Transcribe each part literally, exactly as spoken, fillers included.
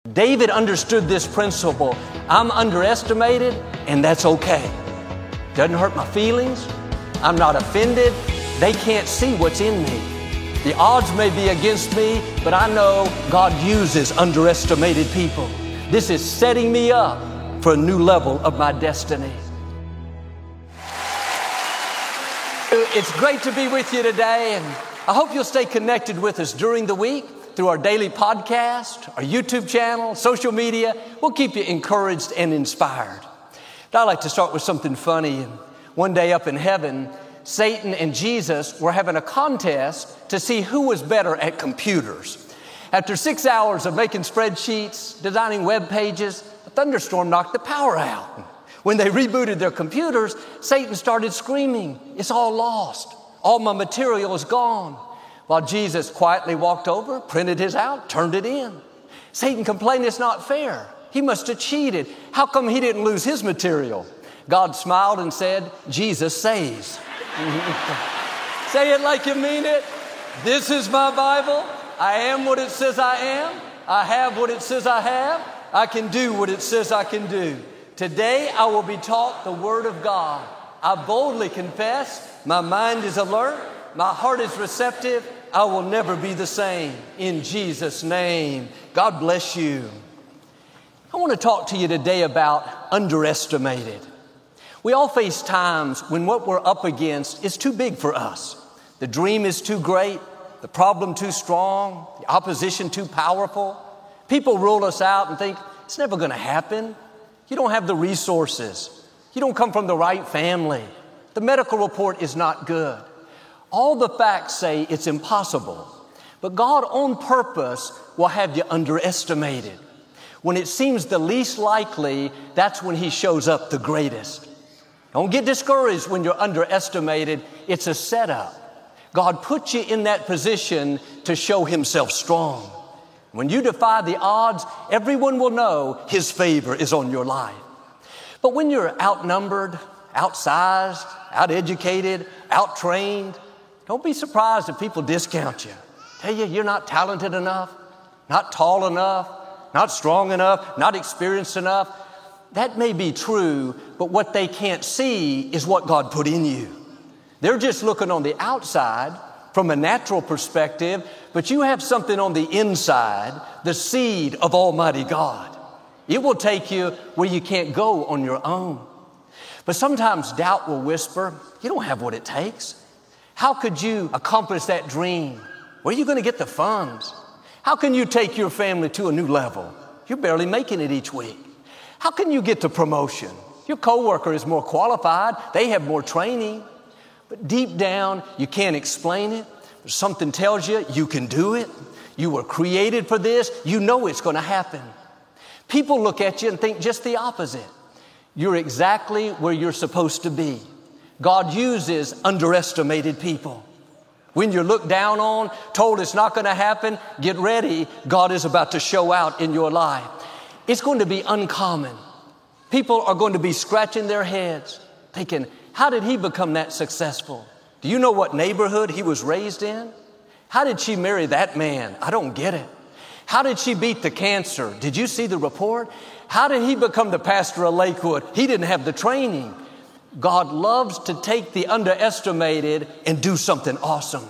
David understood this principle. I'm underestimated, and that's okay. Doesn't hurt my feelings. I'm not offended. They can't see what's in me. The odds may be against me, but I know God uses underestimated people. This is setting me up for a new level of my destiny. It's great to be with you today, and I hope you'll stay connected with us during the week through our daily podcast, our YouTube channel, social media. We'll keep you encouraged and inspired. I'd like to start with something funny. One day up in heaven, Satan and Jesus were having a contest to see who was better at computers. After six hours of making spreadsheets, designing web pages, a thunderstorm knocked the power out. When they rebooted their computers, Satan started screaming, "It's all lost. All my material is gone." While Jesus quietly walked over, printed his out, turned it in. Satan complained, "It's not fair. He must have cheated. How come he didn't lose his material?" God smiled and said, "Jesus saves." Say it like you mean it. This is my Bible. I am what it says I am. I have what it says I have. I can do what it says I can do. Today I will be taught the Word of God. I boldly confess. My mind is alert. My heart is receptive. I will never be the same. In Jesus' name. God bless you. I want to talk to you today about underestimated. We all face times when what we're up against is too big for us. The dream is too great, the problem too strong, the opposition too powerful. People rule us out and think, it's never going to happen. You don't have the resources. You don't come from the right family. The medical report is not good. All the facts say it's impossible. But God on purpose will have you underestimated. When it seems the least likely, that's when He shows up the greatest. Don't get discouraged when you're underestimated. It's a setup. God put you in that position to show Himself strong. When you defy the odds, everyone will know His favor is on your life. But when you're outnumbered, outsized, outeducated, outtrained, don't be surprised if people discount you. Tell you you're not talented enough, not tall enough, not strong enough, not experienced enough. That may be true, but what they can't see is what God put in you. They're just looking on the outside from a natural perspective, but you have something on the inside, the seed of Almighty God. It will take you where you can't go on your own. But sometimes doubt will whisper, you don't have what it takes. How could you accomplish that dream? Where are you going to get the funds? How can you take your family to a new level? You're barely making it each week. How can you get the promotion? Your coworker is more qualified. They have more training. But deep down, you can't explain it. Something tells you you can do it. You were created for this. You know it's going to happen. People look at you and think just the opposite. You're exactly where you're supposed to be. God uses underestimated people. When you're looked down on, told it's not going to happen, get ready. God is about to show out in your life. It's going to be uncommon. People are going to be scratching their heads, thinking, how did he become that successful? Do you know what neighborhood he was raised in? How did she marry that man? I don't get it. How did she beat the cancer? Did you see the report? How did he become the pastor of Lakewood? He didn't have the training. God loves to take the underestimated and do something awesome.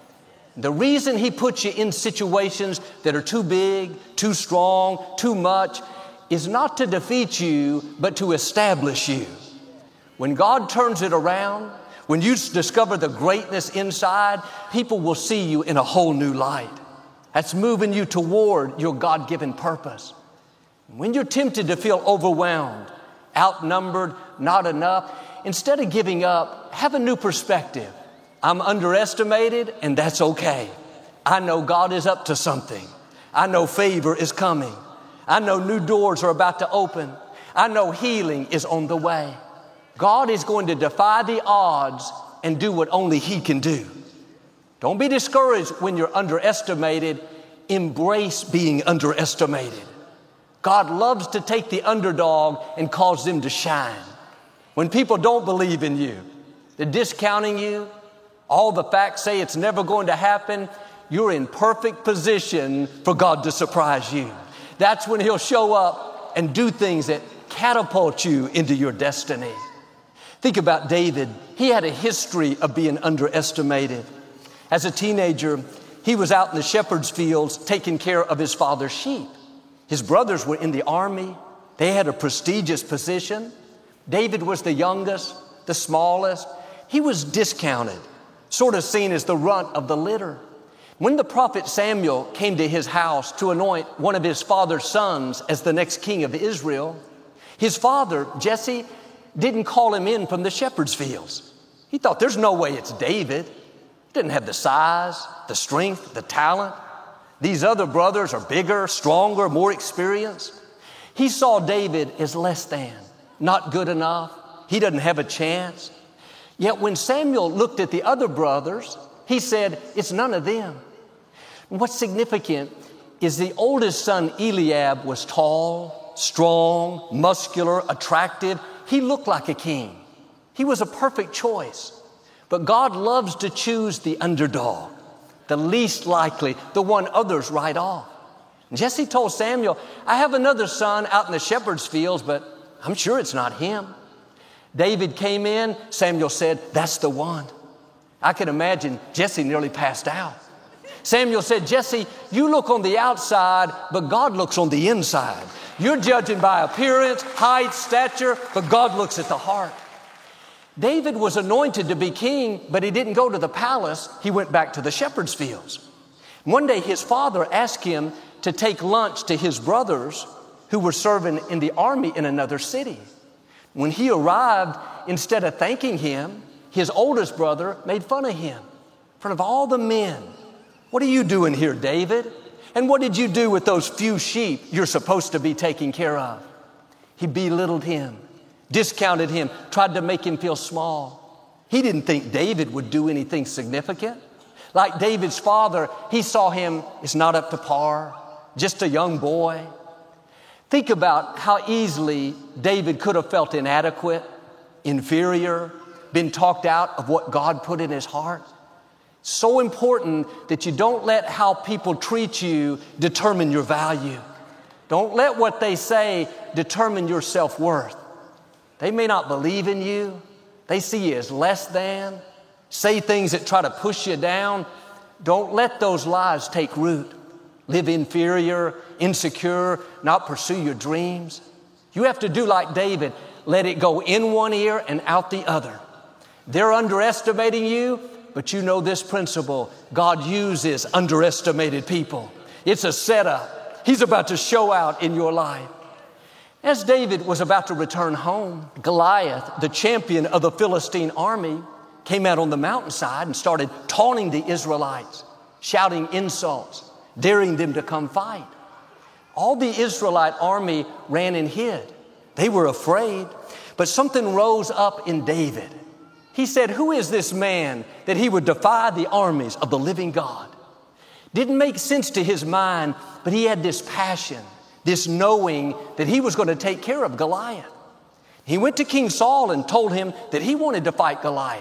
The reason He puts you in situations that are too big, too strong, too much, is not to defeat you, but to establish you. When God turns it around, when you discover the greatness inside, people will see you in a whole new light. That's moving you toward your God-given purpose. When you're tempted to feel overwhelmed, outnumbered, not enough, instead of giving up, have a new perspective. I'm underestimated, and that's okay. I know God is up to something. I know favor is coming. I know new doors are about to open. I know healing is on the way. God is going to defy the odds and do what only He can do. Don't be discouraged when you're underestimated. Embrace being underestimated. God loves to take the underdog and cause them to shine. When people don't believe in you, they're discounting you, all the facts say it's never going to happen, you're in perfect position for God to surprise you. That's when he'll show up and do things that catapult you into your destiny. Think about David. He had a history of being underestimated. As a teenager, he was out in the shepherd's fields taking care of his father's sheep. His brothers were in the army. They had a prestigious position. David was the youngest, the smallest. He was discounted, sort of seen as the runt of the litter. When the prophet Samuel came to his house to anoint one of his father's sons as the next king of Israel, his father, Jesse, didn't call him in from the shepherd's fields. He thought, there's no way it's David. He didn't have the size, the strength, the talent. These other brothers are bigger, stronger, more experienced. He saw David as less than, not good enough. He doesn't have a chance. Yet when Samuel looked at the other brothers, he said, it's none of them. And what's significant is the oldest son, Eliab, was tall, strong, muscular, attractive. He looked like a king. He was a perfect choice. But God loves to choose the underdog, the least likely, the one others write off. Jesse told Samuel, I have another son out in the shepherd's fields, but I'm sure it's not him. David came in. Samuel said, that's the one. I can imagine Jesse nearly passed out. Samuel said, Jesse, you look on the outside, but God looks on the inside. You're judging by appearance, height, stature, but God looks at the heart. David was anointed to be king, but he didn't go to the palace. He went back to the shepherd's fields. One day his father asked him to take lunch to his brothers who were serving in the army in another city. When he arrived, instead of thanking him, his oldest brother made fun of him in front of all the men. What are you doing here, David? And what did you do with those few sheep you're supposed to be taking care of? He belittled him, discounted him, tried to make him feel small. He didn't think David would do anything significant. Like David's father, he saw him as not up to par, just a young boy. Think about how easily David could have felt inadequate, inferior, been talked out of what God put in his heart. So important that you don't let how people treat you determine your value. Don't let what they say determine your self-worth. They may not believe in you. They see you as less than, say things that try to push you down. Don't let those lies take root. Live inferior, insecure, not pursue your dreams. You have to do like David. Let it go in one ear and out the other. They're underestimating you, but you know this principle. God uses underestimated people. It's a setup. He's about to show out in your life. As David was about to return home, Goliath, the champion of the Philistine army, came out on the mountainside and started taunting the Israelites, shouting insults, daring them to come fight. All the Israelite army ran and hid. They were afraid, but something rose up in David. He said, who is this man that he would defy the armies of the living God? Didn't make sense to his mind, but he had this passion, this knowing that he was going to take care of Goliath. He went to King Saul and told him that he wanted to fight Goliath.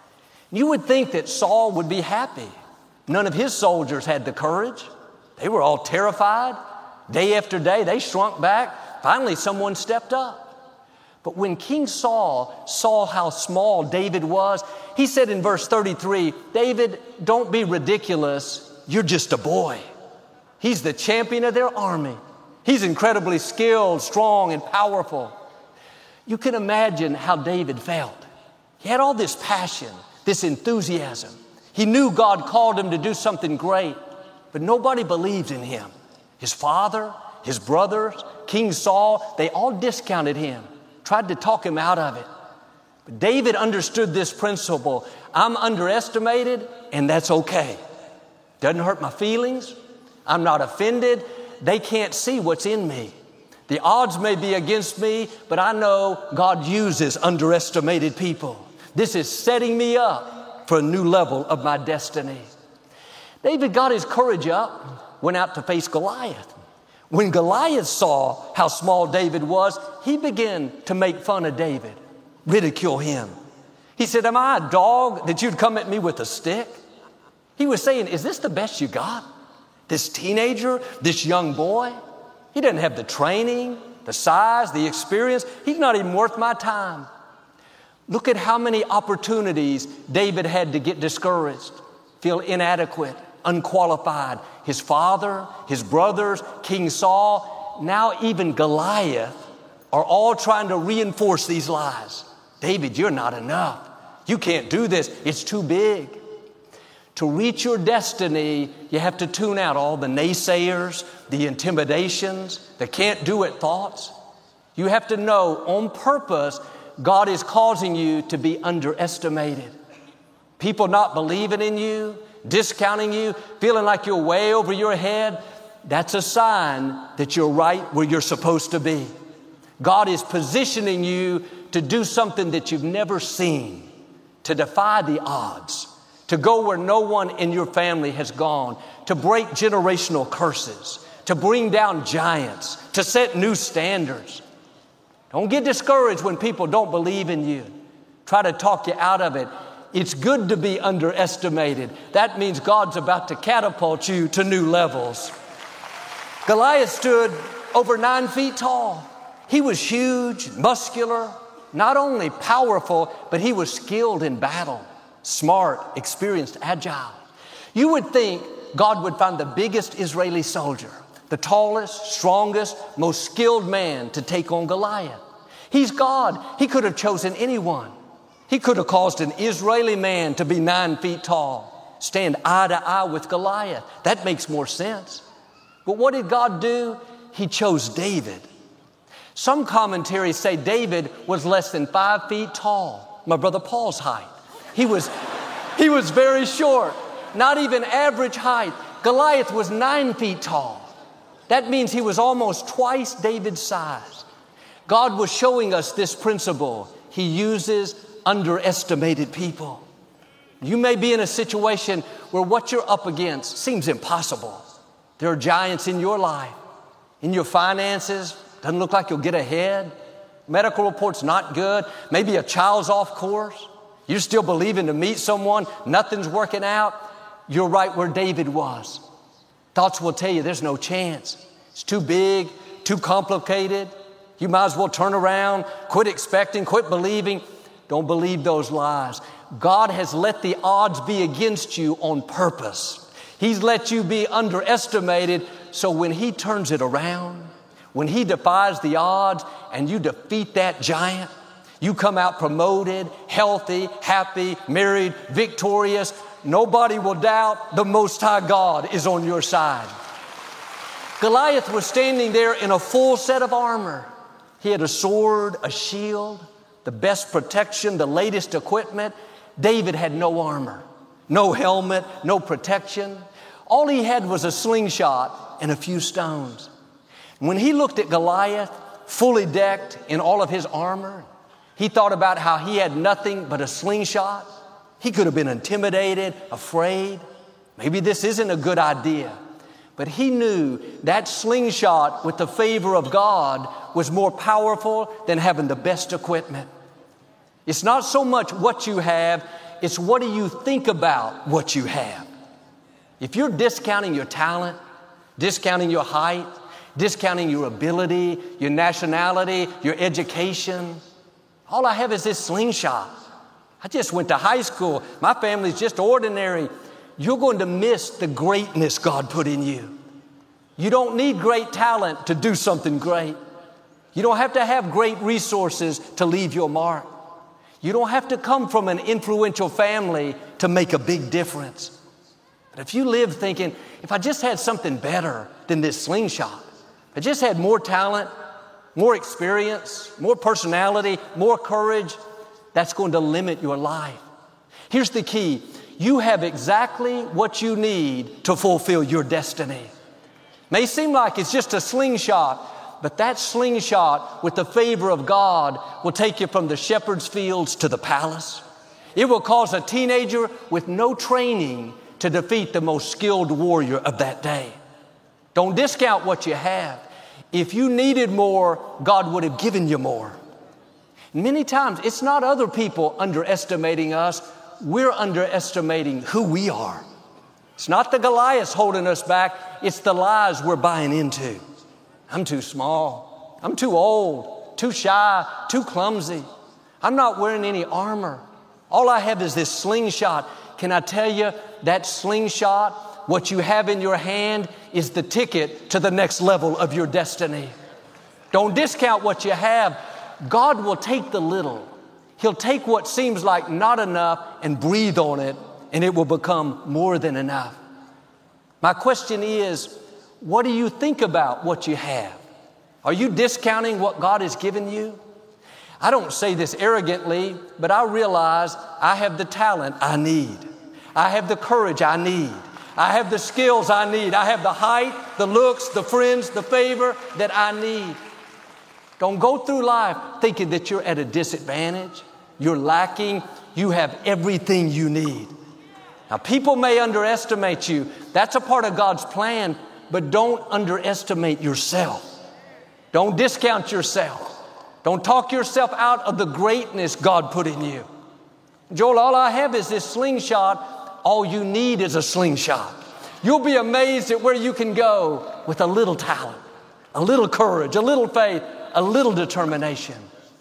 You would think that Saul would be happy. None of his soldiers had the courage. They were all terrified. Day after day, they shrunk back. Finally, someone stepped up. But when King Saul saw how small David was, he said in verse thirty-three, David, don't be ridiculous. You're just a boy. He's the champion of their army. He's incredibly skilled, strong, and powerful. You can imagine how David felt. He had all this passion, this enthusiasm. He knew God called him to do something great, but nobody believed in him. His father, his brothers, King Saul, they all discounted him, tried to talk him out of it. But David understood this principle. I'm underestimated, and that's okay. Doesn't hurt my feelings. I'm not offended. They can't see what's in me. The odds may be against me, but I know God uses underestimated people. This is setting me up for a new level of my destiny. David got his courage up, went out to face Goliath. When Goliath saw how small David was, he began to make fun of David, ridicule him. He said, am I a dog that you'd come at me with a stick? He was saying, is this the best you got? This teenager, this young boy? He doesn't have the training, the size, the experience. He's not even worth my time. Look at how many opportunities David had to get discouraged, feel inadequate, unqualified. His father, his brothers, King Saul, now even Goliath are all trying to reinforce these lies. David, you're not enough. You can't do this. It's too big. To reach your destiny, you have to tune out all the naysayers, the intimidations, the can't do it thoughts. You have to know on purpose, God is causing you to be underestimated. People not believing in you, discounting you, feeling like you're way over your head, that's a sign that you're right where you're supposed to be. God is positioning you to do something that you've never seen, to defy the odds, to go where no one in your family has gone, to break generational curses, to bring down giants, to set new standards. Don't get discouraged when people don't believe in you. Try to talk you out of it. It's good to be underestimated. That means God's about to catapult you to new levels. Goliath stood over nine feet tall. He was huge, muscular, not only powerful, but he was skilled in battle, smart, experienced, agile. You would think God would find the biggest Israeli soldier, the tallest, strongest, most skilled man to take on Goliath. He's God. He could have chosen anyone. He could have caused an Israeli man to be nine feet tall, stand eye to eye with Goliath. That makes more sense. But what did God do? He chose David. Some commentaries say David was less than five feet tall, my brother Paul's height. He was, he was very short, not even average height. Goliath was nine feet tall. That means he was almost twice David's size. God was showing us this principle. He uses underestimated people. You may be in a situation where what you're up against seems impossible. There are giants in your life, in your finances. Doesn't look like you'll get ahead. Medical reports not good. Maybe a child's off course. You're still believing to meet someone. Nothing's working out. You're right where David was. Thoughts will tell you there's no chance. It's too big, too complicated. You might as well turn around, quit expecting, quit believing. Don't believe those lies. God has let the odds be against you on purpose. He's let you be underestimated, so when He turns it around, when He defies the odds and you defeat that giant, you come out promoted, healthy, happy, married, victorious. Nobody will doubt the Most High God is on your side. Goliath was standing there in a full set of armor. He had a sword, a shield, the best protection, the latest equipment. David had no armor, no helmet, no protection. All he had was a slingshot and a few stones. When he looked at Goliath, fully decked in all of his armor, he thought about how he had nothing but a slingshot. He could have been intimidated, afraid. Maybe this isn't a good idea. But he knew that slingshot with the favor of God was more powerful than having the best equipment. It's not so much what you have, it's what do you think about what you have. If you're discounting your talent, discounting your height, discounting your ability, your nationality, your education, all I have is this slingshot. I just went to high school. My family's just ordinary. You're going to miss the greatness God put in you. You don't need great talent to do something great. You don't have to have great resources to leave your mark. You don't have to come from an influential family to make a big difference. But if you live thinking, if I just had something better than this slingshot, if I just had more talent, more experience, more personality, more courage, that's going to limit your life. Here's the key. You have exactly what you need to fulfill your destiny. May seem like it's just a slingshot, but that slingshot with the favor of God will take you from the shepherd's fields to the palace. It will cause a teenager with no training to defeat the most skilled warrior of that day. Don't discount what you have. If you needed more, God would have given you more. Many times, it's not other people underestimating us. We're underestimating who we are. It's not the Goliaths holding us back. It's the lies we're buying into. I'm too small. I'm too old, too shy, too clumsy. I'm not wearing any armor. All I have is this slingshot. Can I tell you, that slingshot, what you have in your hand, is the ticket to the next level of your destiny. Don't discount what you have. God will take the little. He'll take what seems like not enough and breathe on it, and it will become more than enough. My question is, what do you think about what you have? Are you discounting what God has given you? I don't say this arrogantly, but I realize I have the talent I need. I have the courage I need. I have the skills I need. I have the height, the looks, the friends, the favor that I need. Don't go through life thinking that you're at a disadvantage. You're lacking. You have everything you need. Now, people may underestimate you. That's a part of God's plan, but don't underestimate yourself. Don't discount yourself. Don't talk yourself out of the greatness God put in you. Joel, all I have is this slingshot. All you need is a slingshot. You'll be amazed at where you can go with a little talent, a little courage, a little faith, a little determination.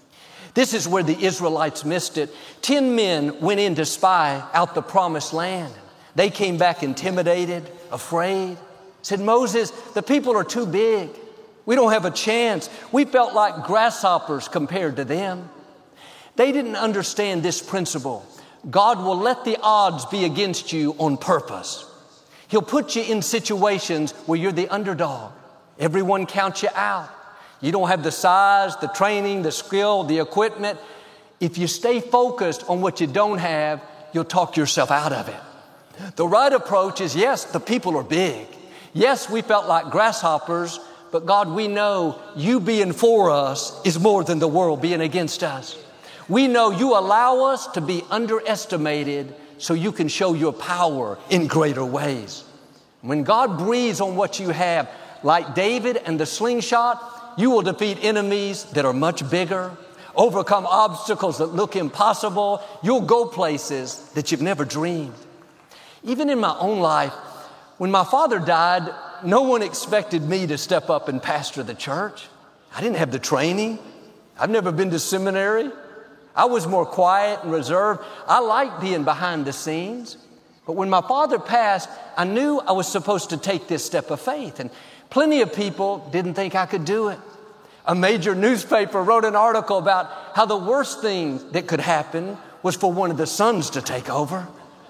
This is where the Israelites missed it. Ten men went in to spy out the promised land. They came back intimidated, afraid. Said, Moses, the people are too big. We don't have a chance. We felt like grasshoppers compared to them. They didn't understand this principle. God will let the odds be against you on purpose. He'll put you in situations where you're the underdog. Everyone counts you out. You don't have the size, the training, the skill, the equipment. If you stay focused on what you don't have, you'll talk yourself out of it. The right approach is, yes, the people are big. Yes, we felt like grasshoppers, but God, we know you being for us is more than the world being against us. We know you allow us to be underestimated so you can show your power in greater ways. When God breathes on what you have, like David and the slingshot, you will defeat enemies that are much bigger, overcome obstacles that look impossible. You'll go places that you've never dreamed. Even in my own life, when my father died, no one expected me to step up and pastor the church. I didn't have the training. I've never been to seminary. I was more quiet and reserved. I liked being behind the scenes. But when my father passed, I knew I was supposed to take this step of faith. And plenty of people didn't think I could do it. A major newspaper wrote an article about how the worst thing that could happen was for one of the sons to take over.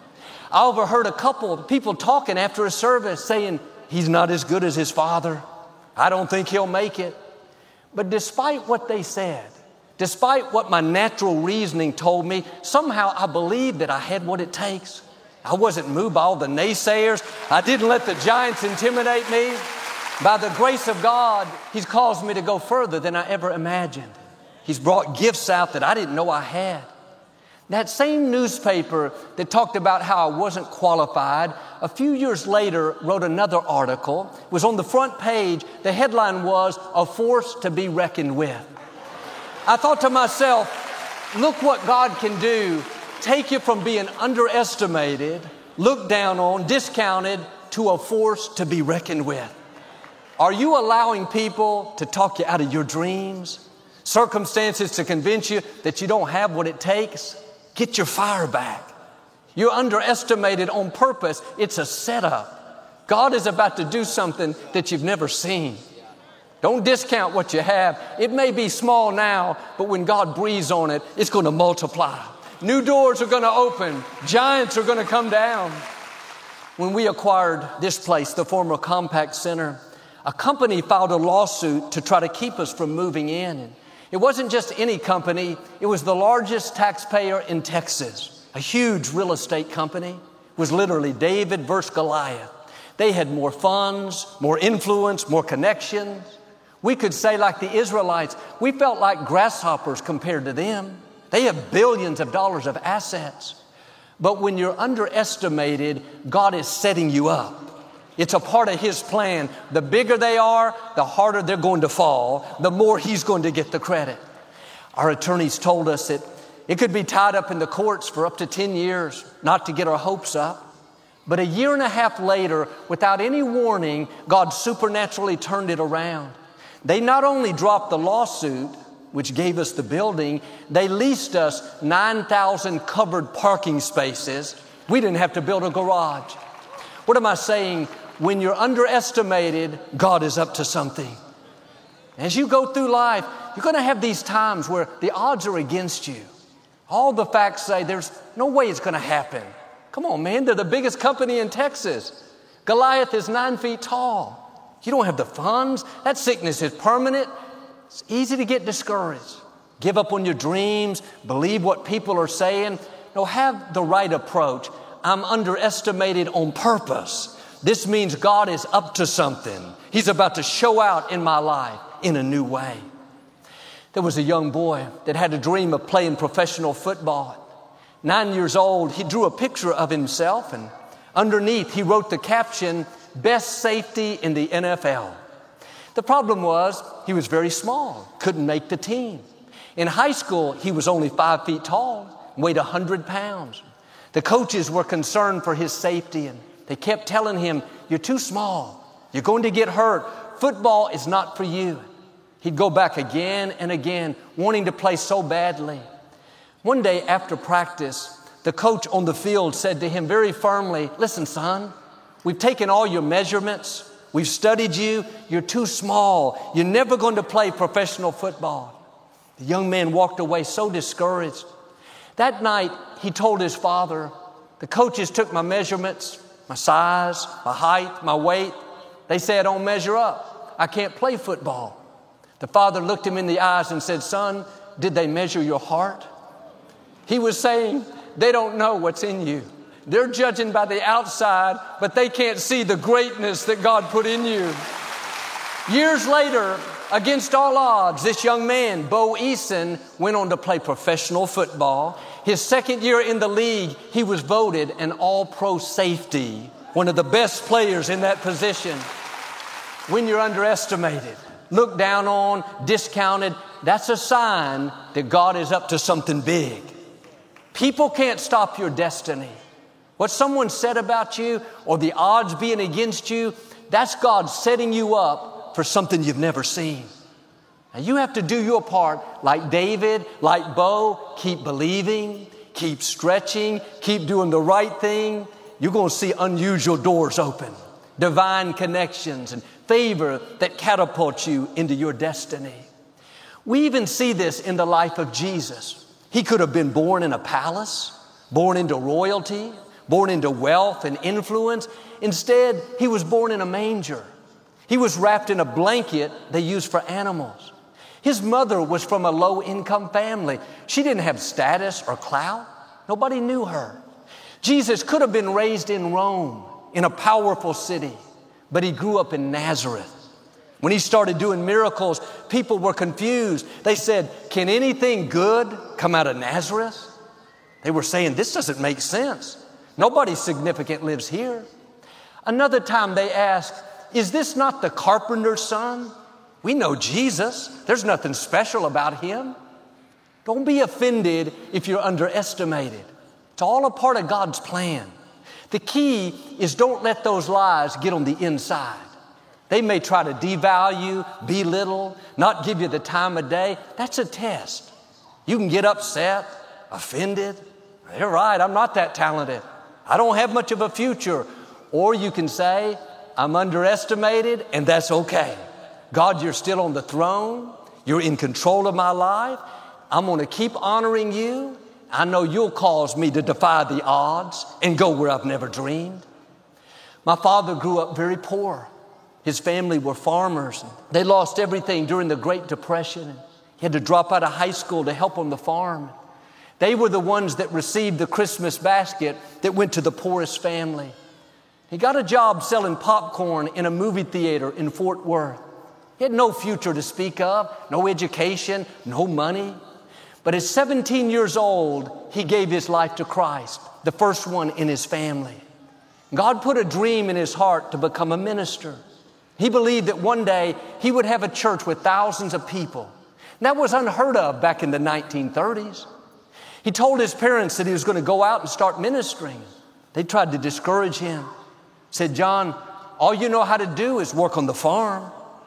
I overheard a couple of people talking after a service saying, he's not as good as his father. I don't think he'll make it. But despite what they said, despite what my natural reasoning told me, somehow I believed that I had what it takes. I wasn't moved by all the naysayers. I didn't let the giants intimidate me. By the grace of God, He's caused me to go further than I ever imagined. He's brought gifts out that I didn't know I had. That same newspaper that talked about how I wasn't qualified, a few years later wrote another article. It was on the front page. The headline was, "A Force to be Reckoned With." I thought to myself, look what God can do. Take you from being underestimated, looked down on, discounted, to a force to be reckoned with. Are you allowing people to talk you out of your dreams? Circumstances to convince you that you don't have what it takes? Get your fire back. You're underestimated on purpose. It's a setup. God is about to do something that you've never seen. Don't discount what you have. It may be small now, but when God breathes on it, it's going to multiply. New doors are going to open. Giants are going to come down. When we acquired this place, the former Compaq Center, a company filed a lawsuit to try to keep us from moving in. And it wasn't just any company. It was the largest taxpayer in Texas, a huge real estate company. It was literally David versus Goliath. They had more funds, more influence, more connections. We could say, like the Israelites, we felt like grasshoppers compared to them. They have billions of dollars of assets. But when you're underestimated, God is setting you up. It's a part of His plan. The bigger they are, the harder they're going to fall, the more He's going to get the credit. Our attorneys told us that it could be tied up in the courts for up to ten years, not to get our hopes up. But a year and a half later, without any warning, God supernaturally turned it around. They not only dropped the lawsuit, which gave us the building, they leased us nine thousand covered parking spaces. We didn't have to build a garage. What am I saying? When you're underestimated, God is up to something. As you go through life, you're going to have these times where the odds are against you. All the facts say there's no way it's going to happen. Come on, man, they're the biggest company in Texas. Goliath is nine feet tall. You don't have the funds. That sickness is permanent. It's easy to get discouraged. Give up on your dreams. Believe what people are saying. No, have the right approach. I'm underestimated on purpose. This means God is up to something. He's about to show out in my life in a new way. There was a young boy that had a dream of playing professional football. Nine years old, he drew a picture of himself, and underneath he wrote the caption, "Best safety in the N F L." The problem was he was very small, couldn't make the team. In high school, he was only five feet tall, weighed one hundred pounds. The coaches were concerned for his safety, and they kept telling him, "You're too small. You're going to get hurt. Football is not for you." He'd go back again and again, wanting to play so badly. One day after practice, the coach on the field said to him very firmly, "Listen, son, we've taken all your measurements. We've studied you. You're too small. You're never going to play professional football." The young man walked away so discouraged. That night, he told his father, "The coaches took my measurements, my size, my height, my weight. They say I don't measure up. I can't play football." The father looked him in the eyes and said, "Son, did they measure your heart?" He was saying, they don't know what's in you. They're judging by the outside, but they can't see the greatness that God put in you. Years later, against all odds, this young man, Bo Eason, went on to play professional football. His second year in the league, he was voted an all-pro safety, one of the best players in that position. When you're underestimated, looked down on, discounted, that's a sign that God is up to something big. People can't stop your destiny. What someone said about you or the odds being against you, that's God setting you up for something you've never seen. Now you have to do your part like David, like Bo. Keep believing, keep stretching, keep doing the right thing. You're going to see unusual doors open, divine connections and favor that catapults you into your destiny. We even see this in the life of Jesus. He could have been born in a palace, born into royalty, born into wealth and influence. Instead, he was born in a manger. He was wrapped in a blanket they used for animals. His mother was from a low-income family. She didn't have status or clout. Nobody knew her. Jesus could have been raised in Rome, in a powerful city, but he grew up in Nazareth. When he started doing miracles, people were confused. They said, "Can anything good come out of Nazareth?" They were saying, "This doesn't make sense. Nobody significant lives here." Another time they asked, "Is this not the carpenter's son? We know Jesus. There's nothing special about him." Don't be offended if you're underestimated. It's all a part of God's plan. The key is don't let those lies get on the inside. They may try to devalue, belittle, not give you the time of day. That's a test. You can get upset, offended. They're right, I'm not that talented. I don't have much of a future. Or you can say, I'm underestimated, and that's okay. God, you're still on the throne. You're in control of my life. I'm going to keep honoring you. I know you'll cause me to defy the odds and go where I've never dreamed. My father grew up very poor. His family were farmers. They lost everything during the Great Depression. He had to drop out of high school to help on the farm. They were the ones that received the Christmas basket that went to the poorest family. He got a job selling popcorn in a movie theater in Fort Worth. He had no future to speak of, no education, no money. But at seventeen years old, he gave his life to Christ, the first one in his family. God put a dream in his heart to become a minister. He believed that one day he would have a church with thousands of people. And that was unheard of back in the nineteen thirties. He told his parents that he was going to go out and start ministering. They tried to discourage him. Said, John, all you know how to do is work on the farm.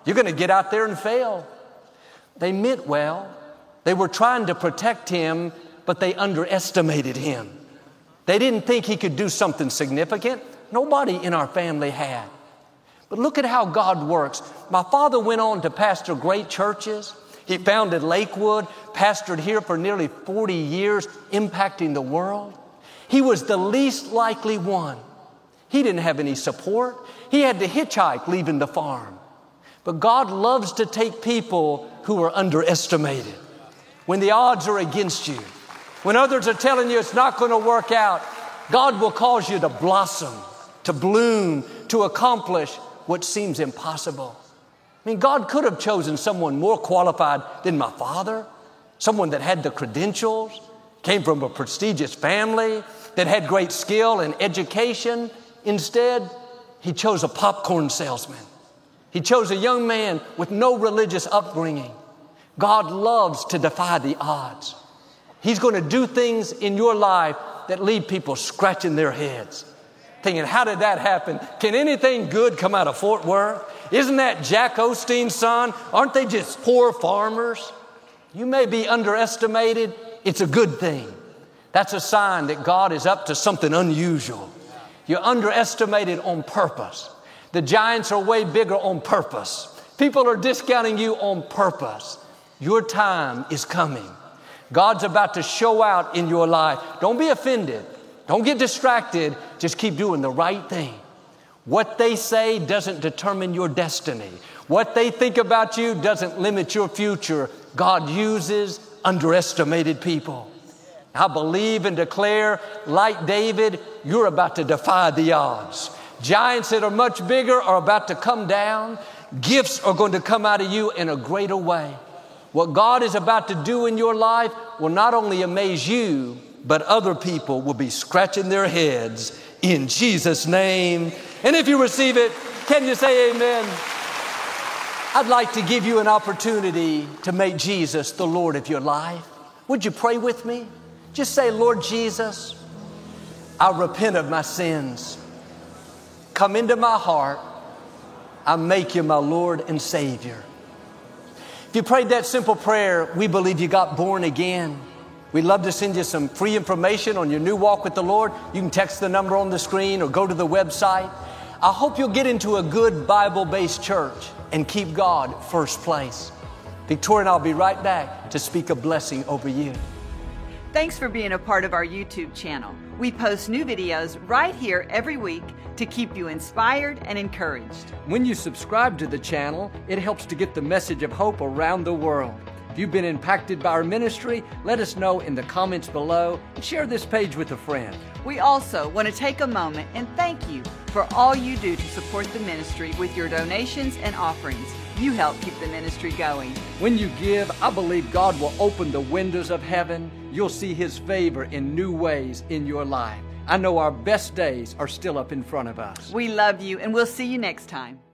You're going to get out there and fail. They meant well. They were trying to protect him, but they underestimated him. They didn't think he could do something significant. Nobody in our family had. But look at how God works. My father went on to pastor great churches. He founded Lakewood, pastored here for nearly forty years, impacting the world. He was the least likely one. He didn't have any support. He had to hitchhike leaving the farm. But God loves to take people who are underestimated. When the odds are against you, when others are telling you it's not going to work out, God will cause you to blossom, to bloom, to accomplish what seems impossible. I mean, God could have chosen someone more qualified than my father, someone that had the credentials, came from a prestigious family, that had great skill and education. Instead, he chose a popcorn salesman. He chose a young man with no religious upbringing. God loves to defy the odds. He's going to do things in your life that leave people scratching their heads, thinking, how did that happen? Can anything good come out of Fort Worth? Isn't that Jack Osteen's son? Aren't they just poor farmers? You may be underestimated. It's a good thing. That's a sign that God is up to something unusual. You're underestimated on purpose. The giants are way bigger on purpose. People are discounting you on purpose. Your time is coming. God's about to show out in your life. Don't be offended. Don't get distracted. Just keep doing the right thing. What they say doesn't determine your destiny. What they think about you doesn't limit your future. God uses underestimated people. I believe and declare, like David, you're about to defy the odds. Giants that are much bigger are about to come down. Gifts are going to come out of you in a greater way. What God is about to do in your life will not only amaze you, but other people will be scratching their heads in Jesus' name. And if you receive it, can you say amen? I'd like to give you an opportunity to make Jesus the Lord of your life. Would you pray with me? Just say, Lord Jesus, I repent of my sins. Come into my heart. I make you my Lord and Savior. If you prayed that simple prayer, we believe you got born again. We'd love to send you some free information on your new walk with the Lord. You can text the number on the screen or go to the website. I hope you'll get into a good Bible-based church and keep God first place. Victoria and I'll be right back to speak a blessing over you. Thanks for being a part of our YouTube channel. We post new videos right here every week to keep you inspired and encouraged. When you subscribe to the channel, it helps to get the message of hope around the world. If you've been impacted by our ministry, let us know in the comments below and share this page with a friend. We also want to take a moment and thank you for all you do to support the ministry with your donations and offerings. You help keep the ministry going. When you give, I believe God will open the windows of heaven. You'll see His favor in new ways in your life. I know our best days are still up in front of us. We love you, and we'll see you next time.